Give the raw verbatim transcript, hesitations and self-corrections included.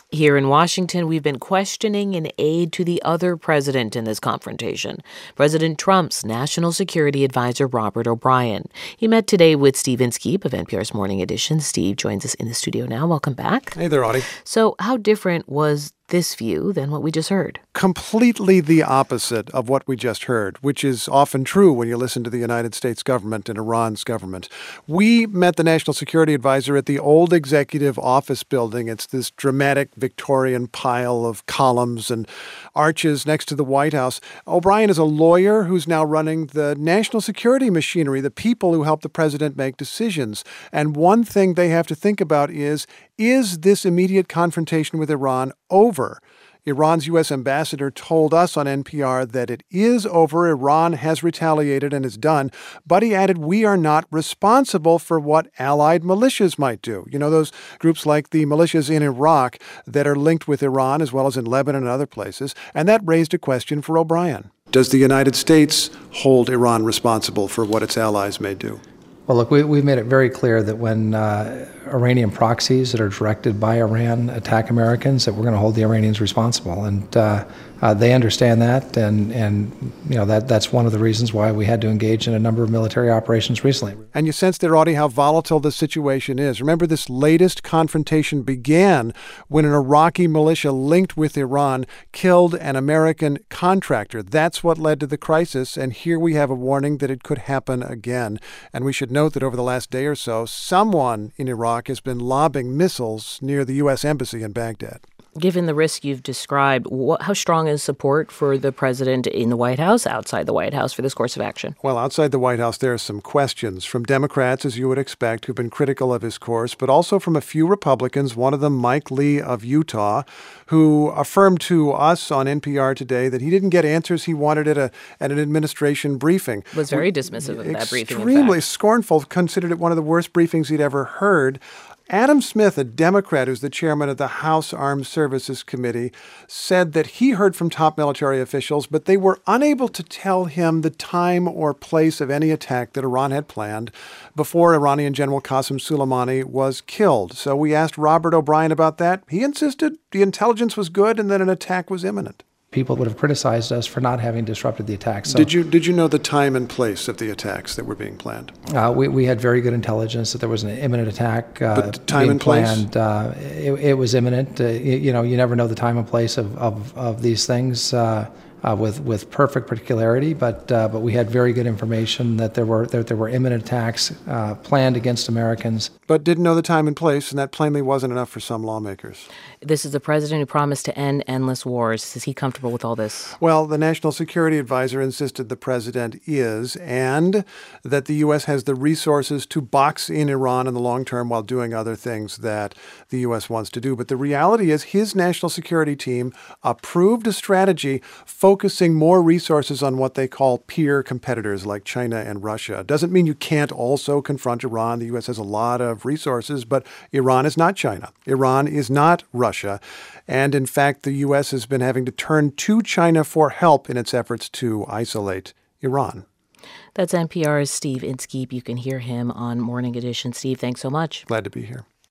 Here in Washington, we've been questioning an aide to the other president in this confrontation, President Trump's National Security Advisor, Robert O'Brien. He met today with Steve Inskeep of N P R's Morning Edition. Steve joins us in the studio now. Welcome back. Hey there, Audie. So how different was this view than what we just heard? Completely the opposite of what we just heard, which is often true when you listen to the United States government and Iran's government. We met the National Security Advisor at the old executive office building. It's this dramatic Victorian pile of columns and arches next to the White House. O'Brien is a lawyer who's now running the national security machinery, the people who help the president make decisions. And one thing they have to think about is, is this immediate confrontation with Iran over? Iran's U S ambassador told us on N P R that it is over. Iran has retaliated and is done. But he added, we are not responsible for what allied militias might do. You know, those groups like the militias in Iraq that are linked with Iran, as well as in Lebanon and other places. And that raised a question for O'Brien. Does the United States hold Iran responsible for what its allies may do? Well, look, we, we've made it very clear that when uh, Iranian proxies that are directed by Iran attack Americans, that we're going to hold the Iranians responsible. And uh, uh, they understand that, and, and you know that that's one of the reasons why we had to engage in a number of military operations recently. And you sense there, Audie, how volatile the situation is. Remember, this latest confrontation began when an Iraqi militia linked with Iran killed an American contractor. That's what led to the crisis, and here we have a warning that it could happen again. And we should note that over the last day or so, someone in Iraq has been lobbing missiles near the U S embassy in Baghdad. Given the risk you've described, what, how strong is support for the president in the White House, outside the White House, for this course of action? Well, outside the White House, there are some questions from Democrats, as you would expect, who've been critical of his course, but also from a few Republicans, one of them Mike Lee of Utah, who affirmed to us on N P R today that he didn't get answers he wanted at, a, at an administration briefing. Was very dismissive of that briefing, in fact. Extremely scornful, considered it one of the worst briefings he'd ever heard. Adam Smith, a Democrat who's the chairman of the House Armed Services Committee, said that he heard from top military officials, but they were unable to tell him the time or place of any attack that Iran had planned before Iranian General Qasem Soleimani was killed. So we asked Robert O'Brien about that. He insisted the intelligence was good and that an attack was imminent. People would have criticized us for not having disrupted the attack. So, did you did you know the time and place of the attacks that were being planned? Uh, we we had very good intelligence that there was an imminent attack uh, but time being and place? planned. Uh, it, it was imminent. Uh, you, you know, you never know the time and place of of, of these things uh, uh, with with perfect particularity. But uh, but we had very good information that there were that there were imminent attacks uh, planned against Americans. But didn't know the time and place, and that plainly wasn't enough for some lawmakers. This is the president who promised to end endless wars. Is he comfortable with all this? Well, the National Security Advisor insisted the president is, and that the U S has the resources to box in Iran in the long term while doing other things that the U S wants to do. But the reality is his national security team approved a strategy focusing more resources on what they call peer competitors like China and Russia. Doesn't mean you can't also confront Iran. The U S has a lot of resources, but Iran is not China. Iran is not Russia. And in fact, the U S has been having to turn to China for help in its efforts to isolate Iran. That's N P R's Steve Inskeep. You can hear him on Morning Edition. Steve, thanks so much. Glad to be here.